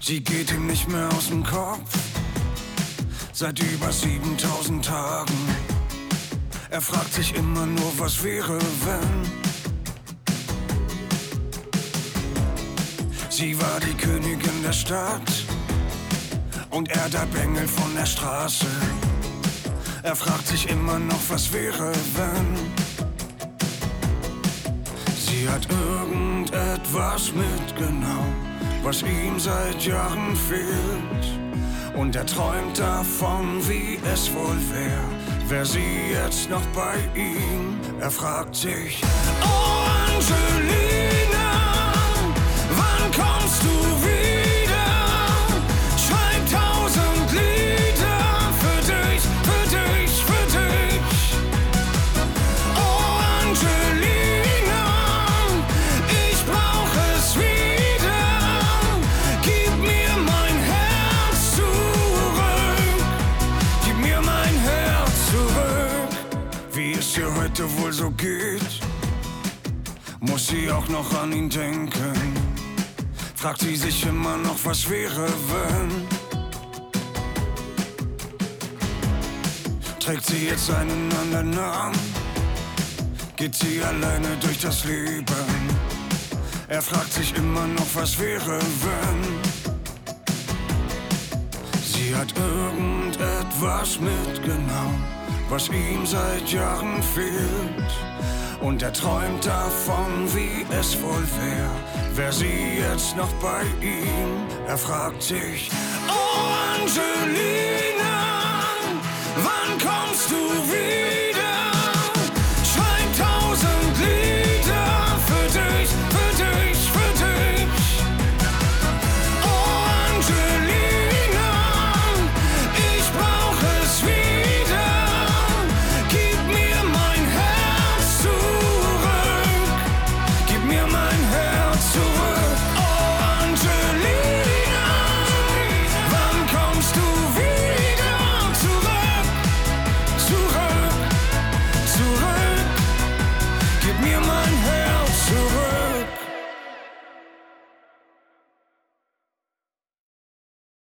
Sie geht ihm nicht mehr aus dem Kopf, seit über 7000 Tagen. Er fragt sich immer nur, was wäre, wenn. Sie war die Königin der Stadt und er der Bengel von der Straße. Er fragt sich immer noch, was wäre, wenn. Sie hat irgendetwas mitgenommen, was ihm seit Jahren fehlt. Und er träumt davon, wie es wohl wär sie jetzt noch bei ihm. Er fragt sich, oh Angelina, wann kommst du wieder? Schreib 1000 Lieder für dich, für dich, für dich. Oh Angelina, ich brauch es wieder. Gib mir mein Herz zurück. Gib mir mein Herz zurück. Wie es ihr heute wohl so geht, muss sie auch noch an ihn denken. Fragt sie sich immer noch, was wäre, wenn. Trägt sie jetzt einen anderen Namen? Geht sie alleine durch das Leben? Er fragt sich immer noch, was wäre, wenn. Sie hat irgendetwas mitgenommen, was ihm seit Jahren fehlt. Und er träumt davon, wie es wohl wär sie jetzt noch bei ihm. Er fragt sich, oh Angelina,